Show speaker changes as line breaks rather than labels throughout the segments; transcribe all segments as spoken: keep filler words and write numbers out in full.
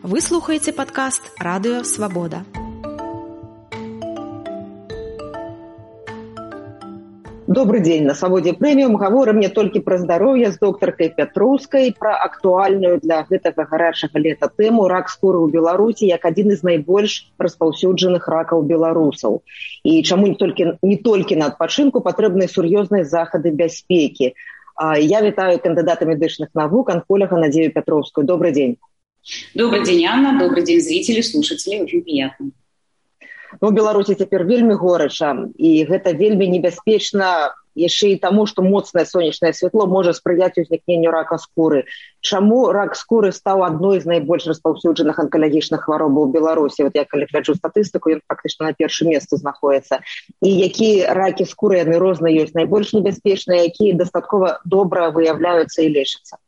Вы слухаеце падкаст «Радыё Свабода».
Добрый день. На «Свабодзе прэміум» гаворым не толькі пра здароўе з доктаркай Пятроўскай, пра актуальную для гэтага гарачага лета тэму рак скуры ў Беларусі як адзін з найбольш распаўсюджаных ракаў беларусаў. І чаму не толькі, не толькі на адпачынку патрэбныя сур'ёзныя захады бяспекі. Я вітаю кандыдата медычных навук, онколога Надзею Пятроўскую. Добрый день.
Добрый день, Анна. Добрый день, зрители, слушатели. Очень приятно.
Ну, в Беларуси теперь вельмі горача, и гэта вельмі небяспечна яшчэ і таму, што моцнае сонечнае святло можа спрыяць узнікненню рака скуры. Чаму рак скуры стаў адной з найбольш распаўсюджаных анкалагічных хваробаў у Беларусі? Вот я калі гляджу статыстыку, ён фактычна на першым месцы знаходіцца. І якія ракі скуры, яны розныя ёсць, найбольш небяспечныя, якія дастаткова добра выяўляюцца і лечацца?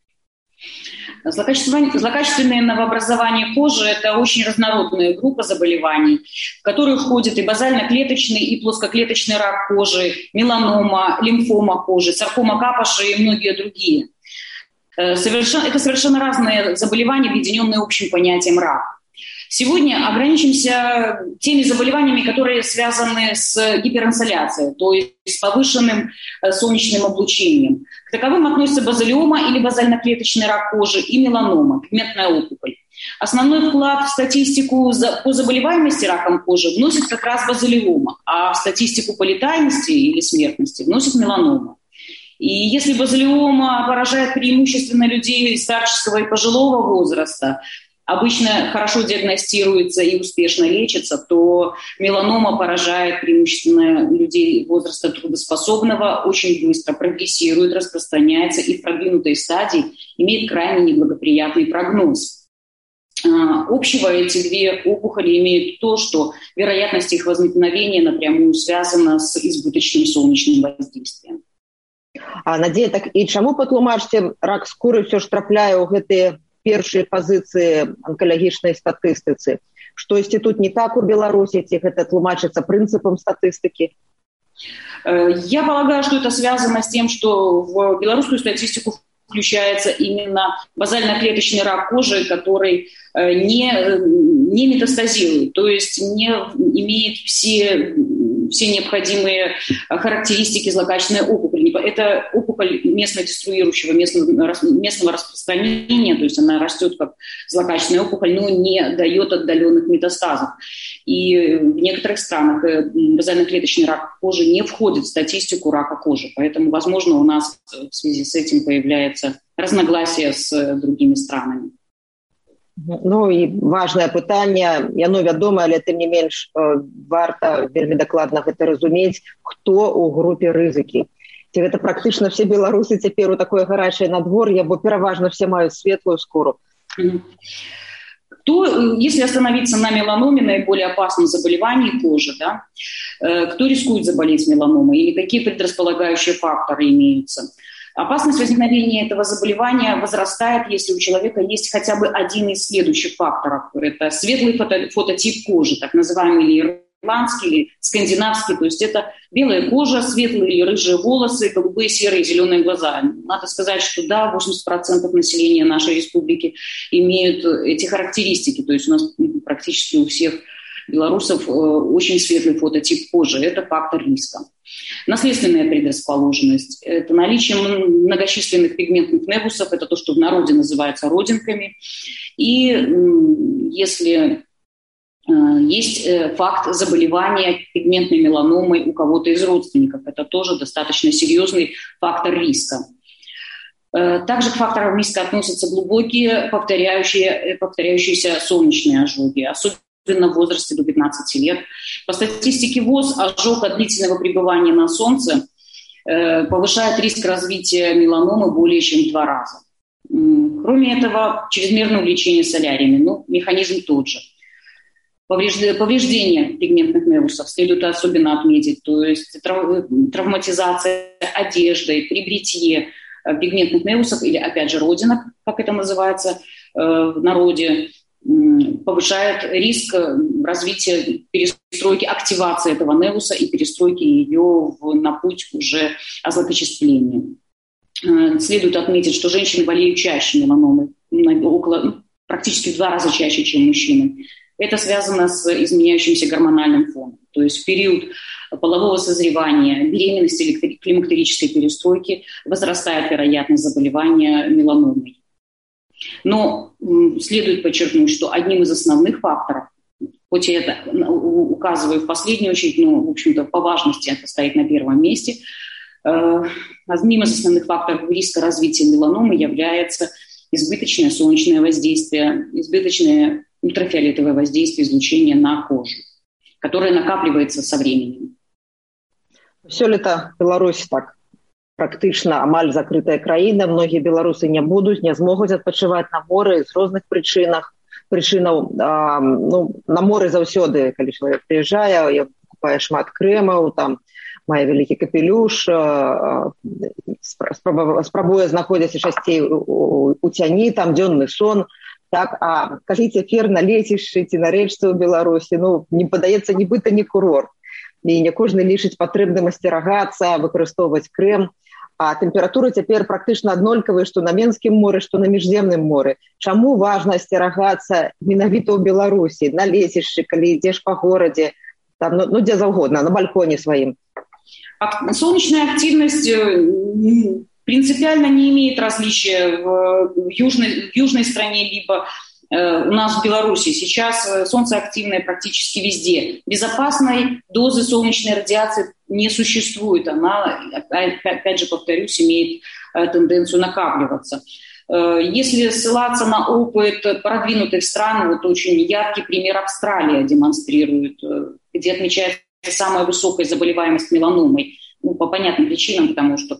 Злокачественное новообразование кожи – это очень разнородная группа заболеваний, в которую входят и базально-клеточный, и плоскоклеточный рак кожи, меланома, лимфома кожи, саркома Капоши и многие другие. Это совершенно разные заболевания, объединенные общим понятием рак. Сегодня ограничимся теми заболеваниями, которые связаны с гиперинсоляцией, то есть с повышенным солнечным облучением. К таковым относятся базалиома или базально-клеточный рак кожи и меланома, пигментная опухоль. Основной вклад в статистику по заболеваемости раком кожи вносит как раз базалиома, а в статистику по летальности или смертности вносит меланома. И если базалиома поражает преимущественно людей старческого и пожилого возраста, обычно хорошо диагностируется и успешно лечится, то меланома поражает преимущественно людей возраста трудоспособного, очень быстро прогрессирует, распространяется и в продвинутой стадии имеет крайне неблагоприятный прогноз. Общего эти две опухоли имеют то, что вероятность их возникновения напрямую связана с избыточным солнечным воздействием.
А, Надзея, так і чаму патлумачце рак скуры ўсё ж трапляе ў гэтыя першыя пазіцыі анкалагічнай статыстыцы? Штосьці тут не так у Беларусі, ці гэта тлумачыцца прынцыпам статыстыкі?
Я полагаю, что это связано с тем, что в белорусскую статистику включается именно базально-клеточный рак кожи, который не, не метастазирует, то есть не имеет все, все необходимые характеристики злокачественной опухоли. Это опухоль местно-деструирующего, местного, местного распространения, то есть она растет как злокачественная опухоль, но не дает отдаленных метастазов. И в некоторых странах базально-клеточный рак кожи не входит в статистику рака кожи, поэтому, возможно, у нас в связи с этим появляется разногласия с другими странами.
Ну і важнае пытанне, яно вядомае, але тым не менш варта вельмі дакладна гэта разумець, хто ў групе рызыкі. Ці гэта практычна все беларусы цяпер у такое гарачае надвор'е, бо пераважна все маюць светлую скуру.
Кто, если остановиться на меланоме, наиболее опасном заболевании кожи, да, кто рискует заболеть меланомой или какие предрасполагающие факторы имеются? Опасность возникновения этого заболевания возрастает, если у человека есть хотя бы один из следующих факторов. Это светлый фото, фототип кожи, так называемый или ирландский, или скандинавский. То есть это белая кожа, светлые или рыжие волосы, голубые, серые, зеленые глаза. Надо сказать, что да, восемьдесят процентов населения нашей республики имеют эти характеристики. То есть у нас практически у всех белорусов очень светлый фототип кожи. Это фактор риска. Наследственная предрасположенность – это наличие многочисленных пигментных невусов, это то, что в народе называется родинками. И если есть факт заболевания пигментной меланомой у кого-то из родственников, это тоже достаточно серьезный фактор риска. Также к факторам риска относятся глубокие повторяющие, повторяющиеся солнечные ожоги, особенно в возрасте до пятнадцати лет. По статистике ВОЗ, ожог от длительного пребывания на солнце э, повышает риск развития меланомы более чем в два раза. Кроме этого, чрезмерное увлечение соляриями, ну, механизм тот же. Повреждение, повреждение пигментных невусов следует особенно отметить, то есть трав, травматизация одежды, при бритье пигментных невусов или, опять же, родинок, как это называется э, в народе, повышает риск развития перестройки, активации этого невуса и перестройки ее в, на путь уже озлокочислению. Следует отметить, что женщины болеют чаще меланомой, около, практически в два раза чаще, чем мужчинам. Это связано с изменяющимся гормональным фоном. То есть в период полового созревания, беременности или климактерической перестройки возрастает вероятность заболевания меланомой. Но следует подчеркнуть, что одним из основных факторов, хоть я это указываю в последнюю очередь, но, в общем-то, по важности это стоит на первом месте, одним из основных факторов риска развития меланомы является избыточное солнечное воздействие, избыточное ультрафиолетовое воздействие излучения на кожу, которое накапливается со временем.
Сёлета Беларусь так практычна амаль закрытая краіна, многія беларусы не будуць, не змогуць адпачываць на моры з розных прычынах. Прычынаў а, ну, на моры заўсёды, калі чалавек прыязджае, я купае шмат крэмаў, там мае вялікі капелюш, а, спрабуе знаходзіцца часцей у, у цяні, там дзённы сон. Так, а калі цяпер на лецішчы ці на рэчцы ў Беларусі, ну, не падаецца нібыта не курорт. І не кожны лічыць патрэбным асцерагацца, выкарыстоўваць крэм. А тэмпература цяпер практычна аднолькавая, што на Менскім моры, што на Міжземным моры. Чаму важна асцерагацца менавіта ў Беларусі, на лецішчы, калі ідзеш па горадзе, там, ну, ну, дзе заўгодна, на балконе сваім?
Солнечная активность принципиально не имеет различия в южной, в южной стране, либо у нас в Беларуси. Сейчас солнцеактивное практически везде. Безопасной дозы солнечной радиации не существует. Она, опять же, повторюсь, имеет тенденцию накапливаться. Если ссылаться на опыт продвинутых стран, вот очень яркий пример Австралия демонстрирует, где отмечается самая высокая заболеваемость меланомой. Ну, по понятным причинам, потому что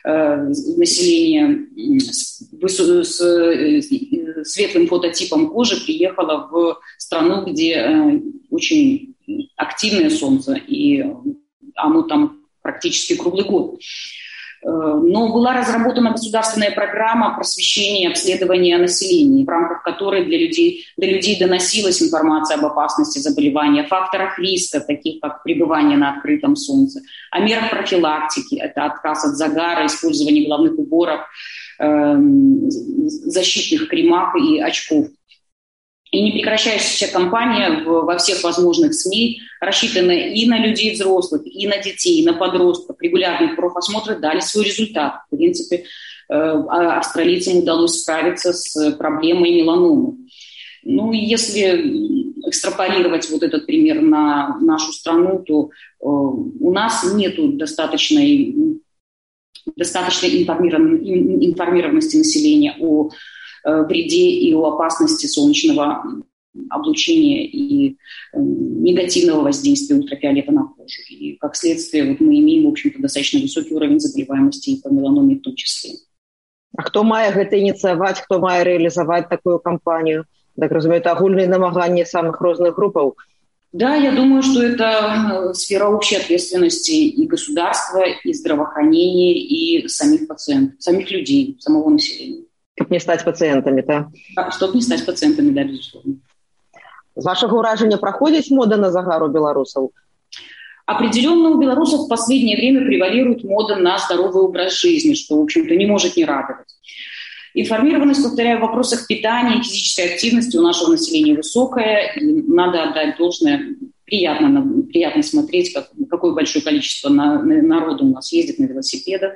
население с, с, с светлым фототипом кожи приехало в страну, где очень активное солнце, и оно там практически круглый год. Но была разработана государственная программа просвещения и обследования населения, в рамках которой для людей, до людей доносилась информация об опасности заболевания, факторах риска, таких как пребывание на открытом солнце, о мерах профилактики, это отказ от загара, использование головных уборов, э, защитных кремах и очков. И непрекращающаяся кампания во всех возможных СМИ, рассчитанная и на людей взрослых, и на детей, и на подростков. Регулярные профосмотры дали свой результат. В принципе, австралийцам удалось справиться с проблемой меланомы. Ну, и если экстраполировать вот этот пример на нашу страну, то у нас нет достаточной, достаточной информированности населения о вреде и о опасности солнечного облучения и э, негативного воздействия ультрафиолета на кожу. И как следствие вот мы имеем, в общем-то, достаточно высокий уровень заболеваемости и по меланоме в том числе.
А кто мае гэта ініцыяваць, хто мае рэалізаваць такую кампанию? Так разумею, это агульныя намаганні самых розных группаў?
Да, я думаю, что это сфера общей ответственности и государства, и здравоохранения, и самих пациентов, самих людей, самого населения.
Чтобы не стать пациентами, да?
Чтобы не стать пациентами, да, безусловно.
З вашего ўражання праходзіць мода на загар у белорусов?
Определенно у белорусов в последнее время превалирует мода на здоровый образ жизни, что, в общем-то, не может не радовать. Информированность, повторяю, в вопросах питания и физической активности у нашего населения высокая, и надо отдать должное. Приятно, приятно смотреть, как, какое большое количество на, на, народу у нас ездит на велосипедах,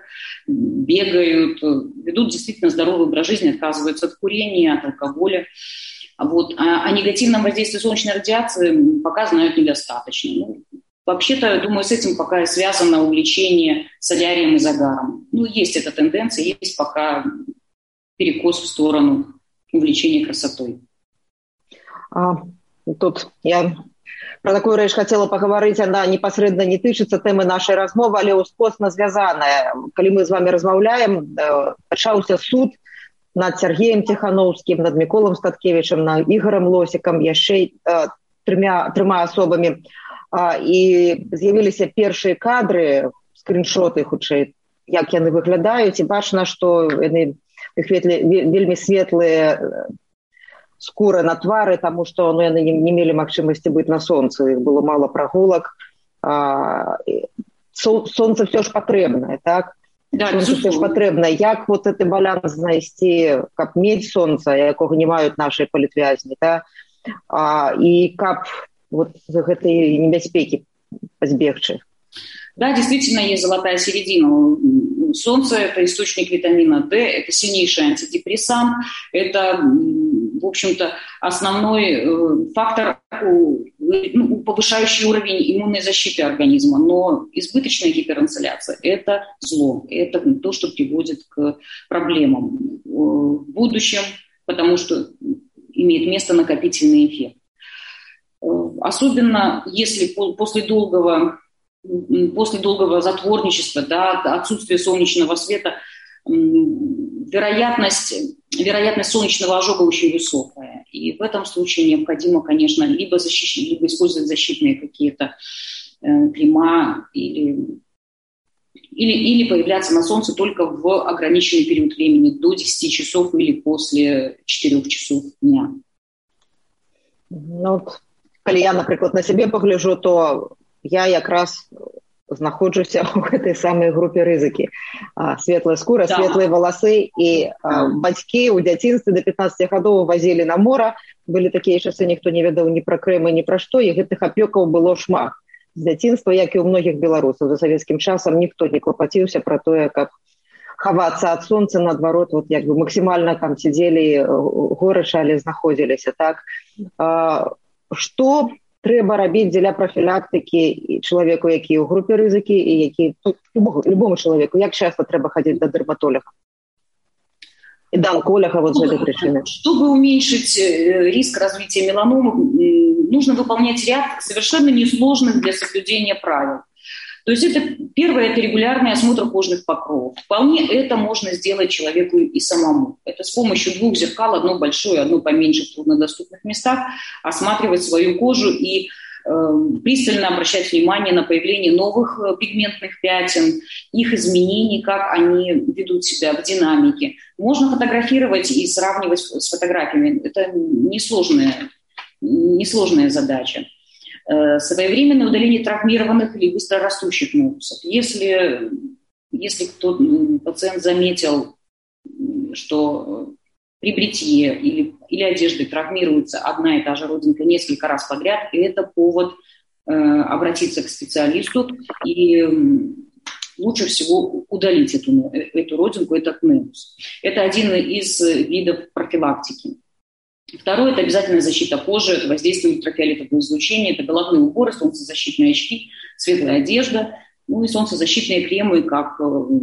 бегают, ведут действительно здоровый образ жизни, отказываются от курения, от алкоголя. Вот. А о негативном воздействии солнечной радиации пока знают недостаточно. Ну, вообще-то, я думаю, с этим пока связано увлечение солярием и загаром. Ну, есть эта тенденция, есть пока перекос в сторону увлечения красотой.
А, тут я... Про такую рэч хотела паговорыць, она непасрэдна не тычыцца тэмы нашай размовы, але ўскосна звязаная. Калі мы з вами размаўляем, пачаўся суд над Сергеем Тихановским, над Миколом Статкевичем, над Игорем Лосиком, яшчэ трьмя, трьмя особами. І з'явіліся першыя кадры, скріншоты, хутчэй, як яны выглядаюць, і бачна, што яны вельмі светлыя, скуры на твары, тому что ну, яны не, не мелі магчымасці быць на сонцы, іх было мало прогулак. А, сол, сонце все ж патрэбнае, так?
Да,
сонца теж патрэбна. Як вот гэты баланс знайсці, каб мець сонца, якога не маюць нашыя палітвязні, да? а, і каб вот гэтай небяспекі пазбегчы?
Да, действительно, есть золотая середина. Солнце – это источник витамина D, это сильнейший антидепрессант, это, в общем-то, основной фактор, повышающий уровень иммунной защиты организма. Но избыточная гиперинсоляция – это зло, это то, что приводит к проблемам в будущем, потому что имеет место накопительный эффект. Особенно если после долгого После долгого затворничества, да, отсутствия солнечного света, вероятность, вероятность солнечного ожога очень высокая. И в этом случае необходимо, конечно, либо, защищать, либо использовать защитные какие-то э, крема или, или, или появляться на солнце только в ограниченный период времени, до десяти часов или после четырёх часов дня.
Ну, вот, коли я, например, на себе погляжу, то я якраз знаходжуся ў гэтай самай групе рызыкі. Светлая скура, да. Светлыя валасы, і а, бацькі ў дзяцінстве да пятнаццаці гадоў вазілі на мора. Былі такія часы, ніхто не ведаў ні пра крэмы, ні пра што, і гэтых апёкаў было шмат. З дзяцінства, як і ў многіх беларусаў. За савецкім часам ніхто не клапаціўся пра тое, каб хавацца ад сонца, наадварот, вот, як бы максімальна там сидзелі горача, але знаходзіліся. Так? А, што трэба рабіць дзеля профілактыкі чалавеку, які ў групе рызыкі, і які любому, любому чалавеку, як часто трэба хадзіць да дэрматолага и до онколога вот с этой причины?
Чтобы уменьшить риск развития меланомы, нужно выполнять ряд совершенно несложных для соблюдения правил. То есть это первое, это регулярный осмотр кожных покровов. Вполне это можно сделать человеку и самому. Это с помощью двух зеркал, одно большое, одно поменьше в труднодоступных местах, осматривать свою кожу и э, пристально обращать внимание на появление новых пигментных пятен, их изменений, как они ведут себя в динамике. Можно фотографировать и сравнивать с фотографиями. Это несложная, несложная задача. Своевременное удаление травмированных или быстрорастущих ногтей. Если, если кто, пациент заметил, что при бритье или, или одежде травмируется одна и та же родинка несколько раз подряд, это повод э, обратиться к специалисту и лучше всего удалить эту, эту родинку, этот небус. Это один из видов профилактики. Второе – это обязательная защита кожи, это воздействие ультрафиолетового излучения, это головные уборы, солнцезащитные очки, светлая одежда, ну и солнцезащитные кремы как,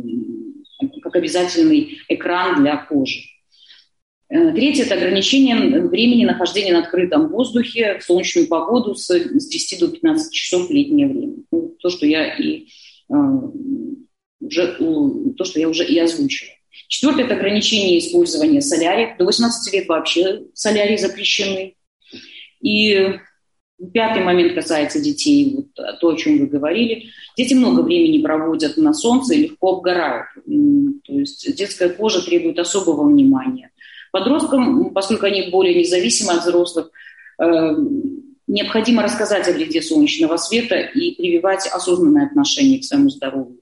как обязательный экран для кожи. Третье – это ограничение времени нахождения на открытом воздухе в солнечную погоду с десяти до пятнадцати часов в летнее время. Ну, то, что я и, э, уже, то, что я уже и озвучила. Четвертое – это ограничение использования соляриев. До восемнадцати лет вообще солярии запрещены. И пятый момент касается детей, вот то, о чем вы говорили. Дети много времени проводят на солнце и легко обгорают. То есть детская кожа требует особого внимания. Подросткам, поскольку они более независимы от взрослых, необходимо рассказать о вреде солнечного света и прививать осознанное отношение к своему здоровью.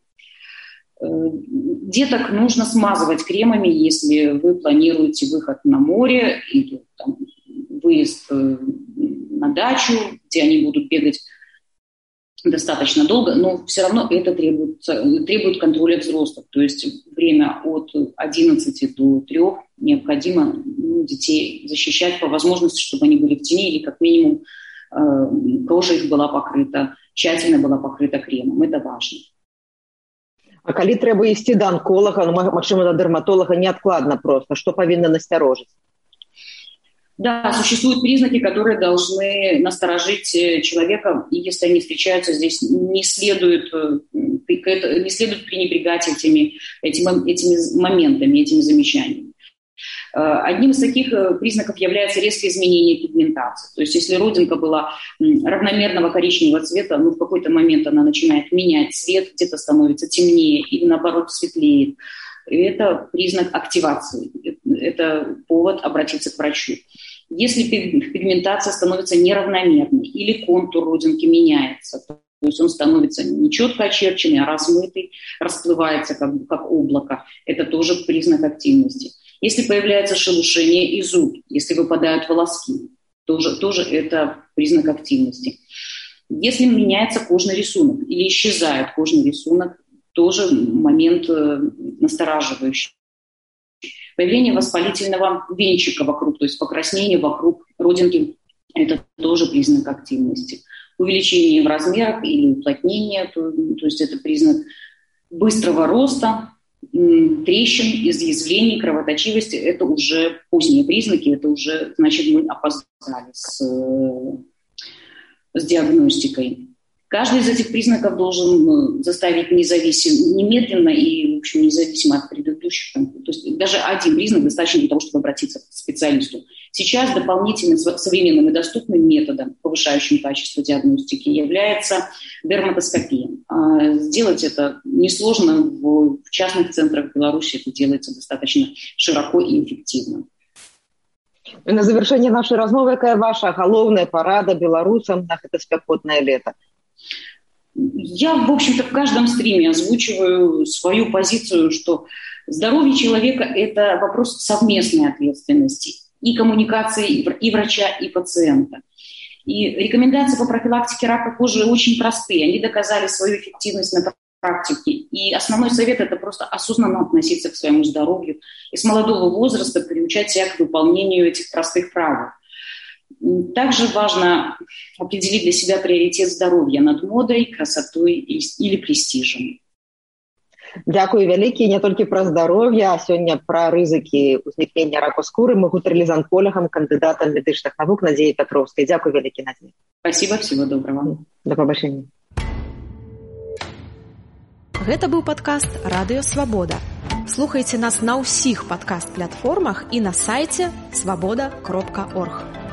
Деток нужно смазывать кремами, если вы планируете выход на море или там, выезд на дачу, где они будут бегать достаточно долго, но все равно это требует, требует контроля взрослых. То есть время от одиннадцати до трёх необходимо ну, детей защищать по возможности, чтобы они были в тени или как минимум кожа их была покрыта, тщательно была покрыта кремом. Это важно.
А калі трэба ісці да онколога, ну, магчыма, да дэрматолага, неадкладна просто, што павінна насцярожыць?
Да, существуют признаки, которые должны насторожить человека, и если они встречаются здесь, не следует, не следует пренебрегать этими, этими, этими моментами, этими замечаниями. Одним из таких признаков является резкое изменение пигментации. То есть если родинка была равномерного коричневого цвета, ну, в какой-то момент она начинает менять цвет, где-то становится темнее или наоборот светлеет. Это признак активации. Это повод обратиться к врачу. Если пигментация становится неравномерной или контур родинки меняется, то есть он становится не четко очерченный, а размытый, расплывается как, как облако. Это тоже признак активности. Если появляется шелушение и зуд, если выпадают волоски, тоже, тоже это признак активности. Если меняется кожный рисунок или исчезает кожный рисунок, тоже момент настораживающий. Появление воспалительного венчика вокруг, то есть покраснение вокруг родинки, это тоже признак активности. Увеличение в размерах или уплотнение, то, то есть это признак быстрого роста, трещин, изъязвлений, кровоточивости, это уже поздние признаки, это уже, значит, мы опоздали с, с диагностикой. Каждый из этих признаков должен заставить независимо, немедленно и, в общем, независимо от предыдущих. То есть даже один признак достаточно для того, чтобы обратиться к специалисту. Сейчас дополнительным современным и доступным методом, повышающим качество диагностики, является дерматоскопия. Сделать это несложно. В частных центрах Беларуси это делается достаточно широко и эффективно.
На завершение нашей размовы, какая ваша головная порада белорусам на это спекотное лето?
Я, в общем-то, в каждом стриме озвучиваю свою позицию, что здоровье человека – это вопрос совместной ответственности и коммуникации и врача, и пациента. И рекомендации по профилактике рака кожи очень простые. Они доказали свою эффективность на практике. И основной совет – это просто осознанно относиться к своему здоровью и с молодого возраста приучать себя к выполнению этих простых правил. Также важно определить для себя приоритет здоровья над модой, красотой или престижем.
Дякую вялікі не толькі пра здароўе, а сёння пра рызыкі ўзнікнення раку скуры мы гутарылі з анколагам, кандыдатам медычных навук Надзеяй Пятроўскай. Дякую вялікі, Надзея.
Спасибо, всего доброго.
До пабачэння.
Гэта быў падкаст «Радыё Свабода». Слухайце нас на ўсіх падкаст-платформах і на сайце свабода кропка орг.